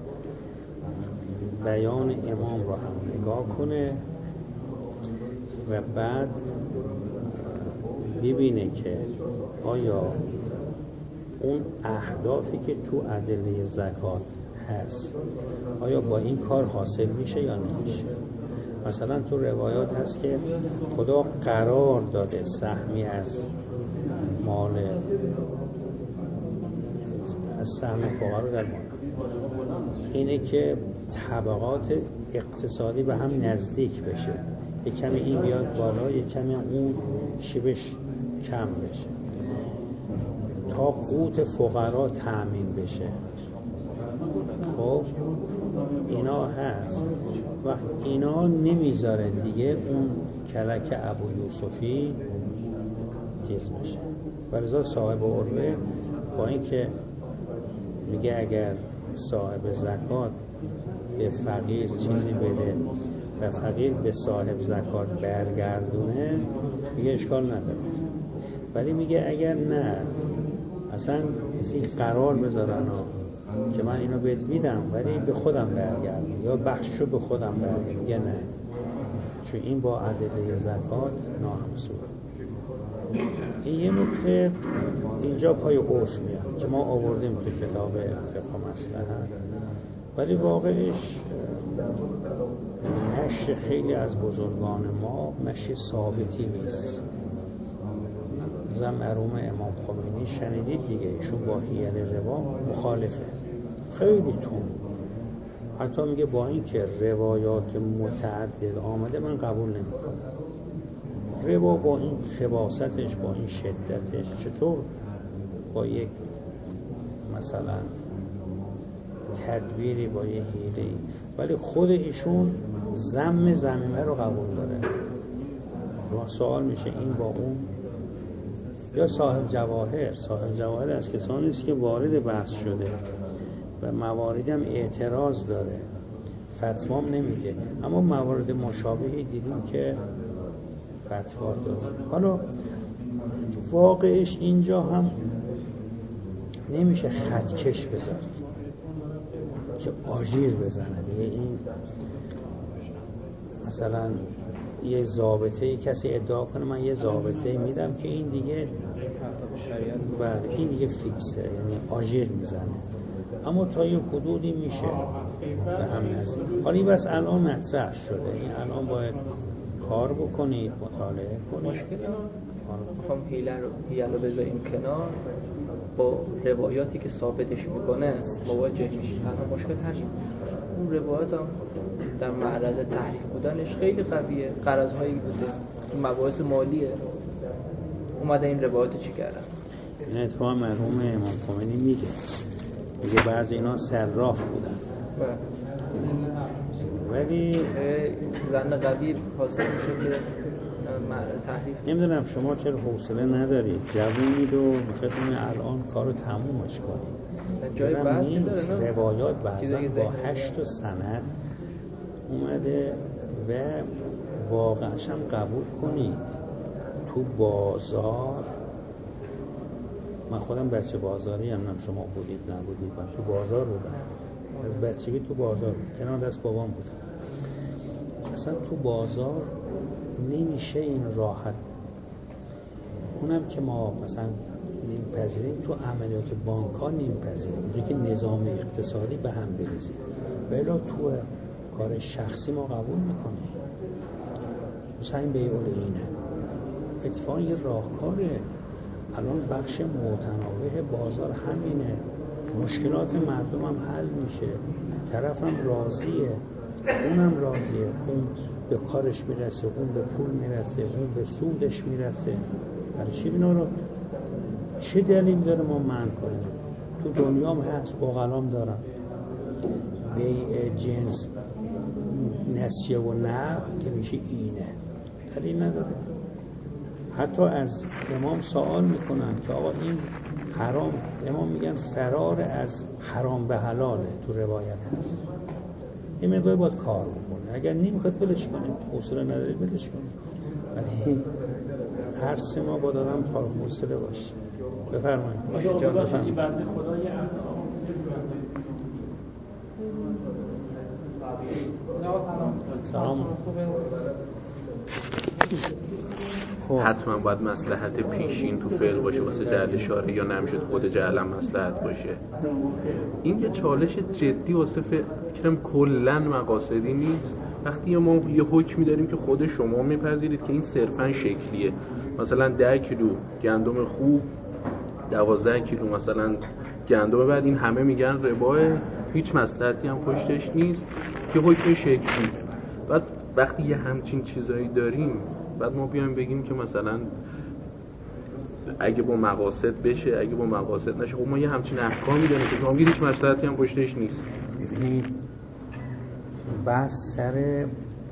بیان امام رو هم نگاه کنه و بعد ببینه که آیا اون اهدافی که تو ادله زکات هست آیا با این کار حاصل میشه یا نمیشه. مثلا تو روایات هست که خدا قرار داده سهمی از مال از سهم فقرا در مال اینه که طبقات اقتصادی به هم نزدیک بشه، یک کمی این بیاد بالا، یک کمی اون شیبش کم بشه تا قوت فقرا تأمین بشه. خب اینا هست و اینا نمیذاره دیگه اون کلک ابو یوسفی چیز بشه. ولذا صاحب عروه با اینکه میگه اگر صاحب زکات به فقیر چیزی بده و فقیر به صاحب زکات برگردونه میگه اشکال نداره، ولی میگه اگر نه اصلا این قرار بذارن که من اینو بهت میدم ولی به خودم برگردم یا بخشو به خودم برگردم، میگه نه، چون این با ادله زکات ناهمسوه. این یه نکته اینجا پای عرف میاد که ما آوردیم تو کتاب فقه مصلحت، ولی واقعش مشی خیلی از بزرگان ما مشی ثابتی نیست. زم مرحوم امام خمینی شنیدید دیگه، ایشون با حیل روا مخالفه، خیلی تون، حتی میگه با این که روایات متعدد آمده من قبول نمیکنم. روا با این خباستش، با این شدتش، چطور با یک مثلا تدبیری، با یک حیله‌ای، ولی خود ایشون ضم ضمیمه رو قبول داره. و سوال میشه این با اون یا صاحب جواهر صاحب جواهر از کسانی است که وارد بحث شده و مواردی هم اعتراض داره، فتوام نمیده، اما موارد مشابهی دیدیم که فتوا داده. حالا واقعش اینجا هم نمیشه خطکش بذاره که آژیر بزنه. یه این مثلا یه ضابطه کسی ادعا کنه من یه ضابطه میدم که این دیگه بله این دیگه فیکسه، یعنی آژیر میزنه، اما تا یه حدودی میشه به هم نزدیک. حالا این بس الان مطرح شده، این الان باید کار بکنید، مطالعه کنید. مشکل میخوام حیله رو حیله رو بذاریم کنار، با روایاتی که ثابتش میکنه مواجه میشیم. تنها مشکل همین، اون روایات هم در معرض تحریف بودنش خیلی قویه، غرض‌هایی بوده، مباحث مالیه، اومده این روایات چی کردن. این اتفاقا مرحوم امام خمینی میگه میگه بعضی اینا صراف بودن ولی زن قوی حاصل میشه که معرض تحریف. نمیدونم شما چرا حوصله ندارید، جوونید و میخواید الان کارو تمومش کنید. جای بحثی داره نه؟ روایات بعضا با هشت و سند اومده و واقعش هم قبول کنید. تو بازار، من خودم بچه بازاری هم، نم شما بودید نبودید، من تو بازار بودم، از بچگی تو بازار بود، کنار دست بابام بودم. اصلا تو بازار نمیشه این راحت، اونم که ما مثلا نمیپذیریم، تو عملیات بانک ها نمیپذیریم، اونجا که نظام اقتصادی به هم بریزیم، بلا تو کار شخصی ما قبول میکنیم. مثلا این بیعول اینه اتفاقا یه راهکاره. الان بخش متنوع بازار همینه، مشکلات مردم هم حل میشه، طرف هم راضیه، اونم راضیه، اون به کارش میرسه، اون به پول میرسه، اون به سودش میرسه. برای چی اینا رو چه دلیل داره ما منع کنیم؟ تو دنیا هم هست، بغلام دارم بیع جنس نسیه و نقل که میشه اینه، دلیل نداره. حتی از امام سوال میکنن که آقا این حرام، امام میگن فرار از حرام به حلاله، تو روایت هست. این مقدار باید کار بکنه، اگر نمیخواد بلش کنیم، حوصله نداری بلش کنیم، ولی هر سه ما با دارم کار حوصله باشیم. بفرمایید. بفرمایید. بنده خدای سلام. خب حتما باید مصلحت پیشین تو فعل باشه واسه جعل شارع، یا نمیشه خود جعل هم مصلحت باشه؟ این یه چالش جدی واسه فکرم کلن مقاصدی نیست. وقتی ما یه حکمی داریم که خود شما میپذیرید که این صرفا شکلیه، مثلا ده کیلو گندم خوب، دوازده کیلو مثلا گندم بعد، این همه میگن رباه، هیچ مصلحتی هم پشتش نیست، که حکم شکلی. بعد وقتی یه همچین چیزایی داریم، بعد ما بیایم بگیم که مثلا اگه با مقاصد بشه، اگه با مقاصد نشه، خب ما یه همچین احکامی داریم که ما هیچ مصلحتی هم پشتش نیست. ببینید بحث سر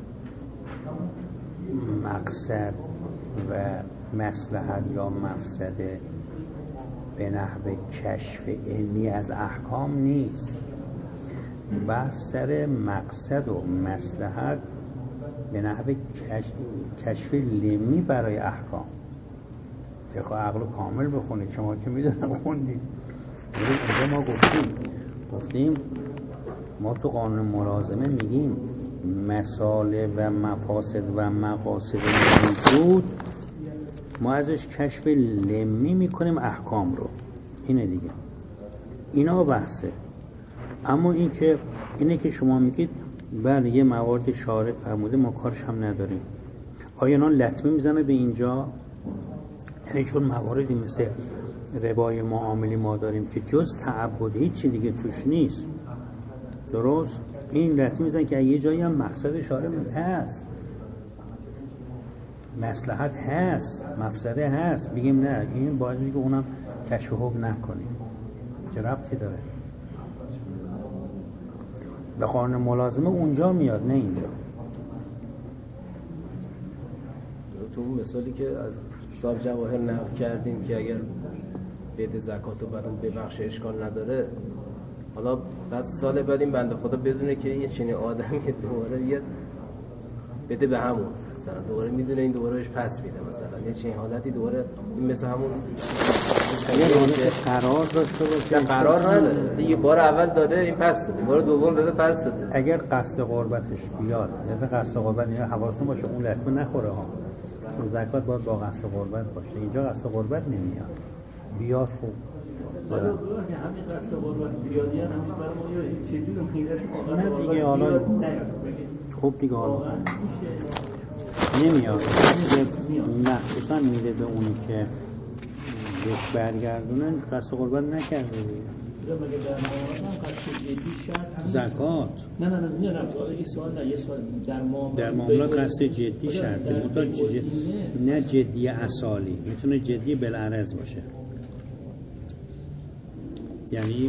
مقصد و مصلحت یا مفسده به نحو کشف علمی از احکام نیست. بحث سر مقصد و مصلحت به نحو کشف علمی برای احکام. بخواه عقل کامل بخونید، شما که میدونم خوندید. اینجا ما گفتیم گفتیم ما تو قانون ملازمه میگیم مصالح و مفاسد و مقاصد موجود، ما ازش کشف علمی میکنیم احکام رو. اینه دیگه، اینا بحثه. اما این که اینه که شما میگید بله یه موارد شارع فرموده ما کارش هم نداریم، آیا اینا لطمه میزنه به اینجا؟ یعنی چون مواردی مثل ربای معاملی ما داریم که جز تعبد هیچی دیگه توش نیست، درست؟ این لطمه میزنه که یه جایی هم مقصد شارع هست، مصلحت هست، مفسده هست، بگیم نه این باید بگیم اونم کشف حکم نکنیم. چه ربطی داره؟ به قانون ملازمه اونجا میاد، نه اینجا. تو اون مثالی که از کتاب جواهر نقل کردیم که اگر بده زکات و بعد اون ببخش اشکال نداره، حالا بعد سال بعد این بنده خدا بدونه که یه چنین آدمی دوباره یه بده به همون، مثلا دوباره میدونه این دوباره بهش پس میده، مثلا یه چنین حالتی دوباره این مثل همون یه قرار داشته باشه. قرار نداره، یه بار اول داده این پس داده، بار دوم داده پس داده. اگر قصد قربتش بیاد، مثلا قصد قربت اینجا حواستون باشه اون لطمه نخوره ها، چون زکات باید با قصد قربت باشه. اینجا قصد قربت نمیاد، بیاد خوب ولی همین قصد قربت بیاد یا همین برای ما یه چیزی رو میگیرش نه دیگه، حالا خوب دیگه حالا نمیاد، مخصوصا میده به اونی که بهش برگردونن قصد قربت نکرده دیگه. زکات نه نه نه نه نه این سوال نه، یه سوال در معاملات در معاملات قصد جدی شرطه، مطور جدی نه جدی اصالی، میتونه جدی بالعرض باشه، یعنی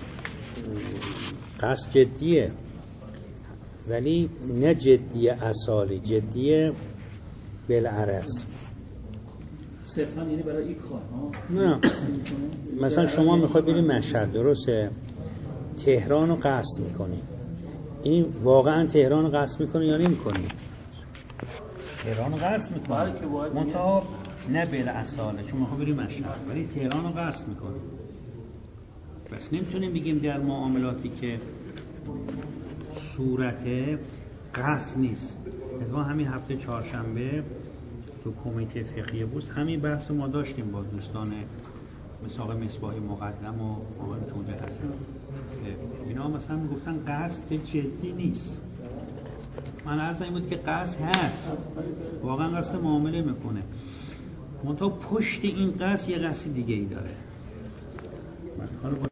قصد جدیه ولی نه جدی اصالی، جدی بالعرض. صرفا یعنی برای این کار نه مثلا شما میخوای بری مشهد، درسته؟ تهران رو قصد میکنی، این واقعا تهران رو قصد میکنی یا نمیکنی؟ تهران رو قصد میکنی منطقه نه بالعصاله، چون میخوای بری مشهد ولی تهران رو قصد میکنی. بس نمیتونیم بگیم در معاملاتی که صورت قصد نیست. اتفاقا همین هفته چهارشنبه تو کمیته فقهی بورس همین بحث ما داشتیم با دوستان مساق مصباح مقدم و آقای توده حسن، اینا مثلا میگفتن قصد جدی نیست. من عرض این بود که قصد هست، واقعا قصد معامله میکنه، منتها پشت این قصد یه قصد دیگه ای داره.